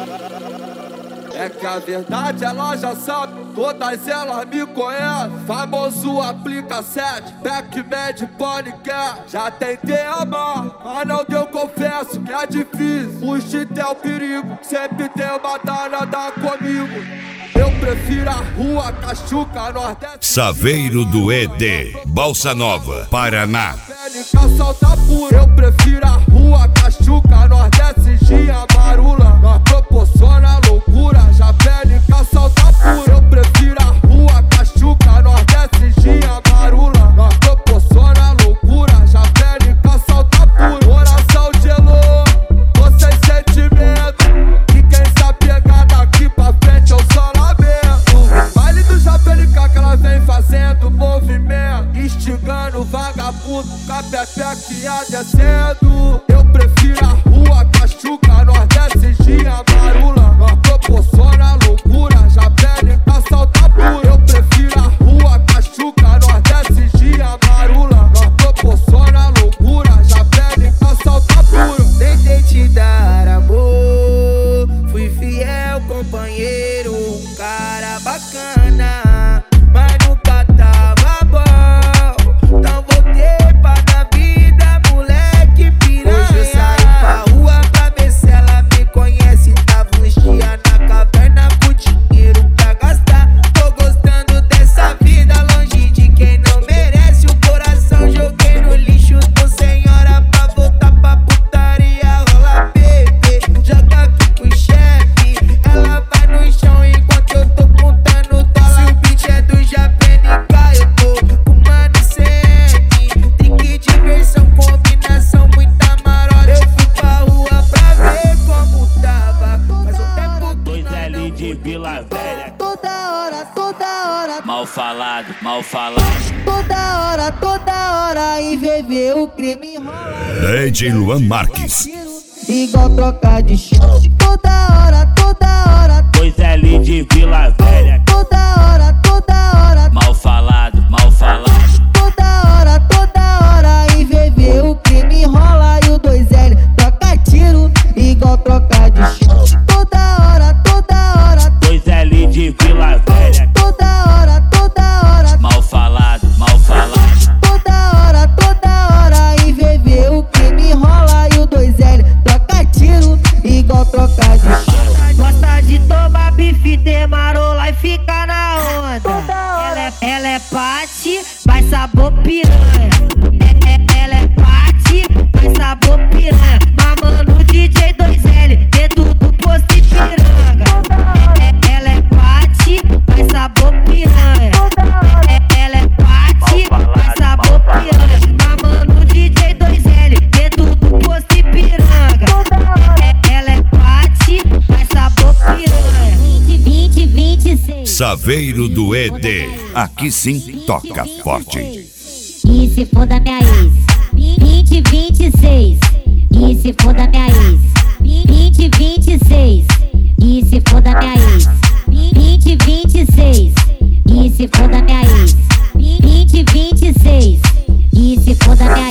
É que a verdade ela já sabe, todas elas me conhecem. Famoso aplica 7, Pac-Man, Paniquer. Já tentei amar, mas não deu, confesso que é difícil. Fugir é o perigo, sempre tem uma danada comigo. Eu prefiro a rua, Cachuca, Nordeste. Saveiro do ED, Balsa Nova, Paraná. Eu prefiro a rua, Cachuca, Nordeste, Gia, Marula. Nós proporciona loucura, já pede salta pura. Eu prefiro a rua, Cachuca, Nordeste, Gia, Marula. Nós proporciona loucura, já pede salta pura. Coração gelou, tô sem sentimento. E quem sabe pegar daqui pra frente eu só lamento. Baile do Japelica que ela vem fazendo movimento, instigando vagabundo, com a pepequinha descendo. Eu prefiro a rua, Cachuca, Nordeste, Gia, Marula. Nós proporciona loucura, já pede salta pura. Eu prefiro a rua, Cachuca, Nordeste, Gia, Marula. Nós proporciona loucura, já pede salta pura. Tentei te dar amor, fui fiel companheiro, um cara bacana, mas nunca tava bom. Então voltei pra dar vida, moleque piranha. Hoje eu saí pra rua pra ver se ela me conhece. Tava uns dias na caverna com dinheiro pra gastar. Tô gostando dessa vida, longe de quem não merece. O coração joguei no lixo, tô sem hora pra voltar pra putaria. Rola bebê, joga aqui pro chefe. Ela vai no chão enquanto eu tô contando dólar. Se o beat é do Japelica, eu tô com mano CM. Drink, diversão, combinação, muita marola. Eu fui pra rua pra ver como tava, faz um tempo que Dois L de Vila Velha. Toda hora, Mal falado, mal falado. toda hora, em VV o crime rola. DJ Luan Marques. Igual troca de chão. Toda hora, Dois L de Vila Velha. toda hora, Mal falado, mal falado. toda hora, em VV o crime rola. E o 2L troca tiro, igual troca de chão. Toda hora, Dois L de Vila Velha. toda hora, Mal falado, mal falado. toda hora, em VV o crime rola. E o 2L troca tiro, igual troca de chão. Gosta de tomar bife, ter marola e fica na onda. Ela é pati, mas sabor piranha. Ela é pati, mas sabor piranha. Mamando DJ 2L, dentro do posto de piranga. Ela é pati, mas sabor piranha. Ela é pati, mas sabor piranha. Mamando DJ 2L, dentro do posto de piranga. Ela é pati, mas sabor piranha. 2026. Saveiro do ED, aqui sim toca forte. E se for da minha ex, 2026. E se for da minha ex,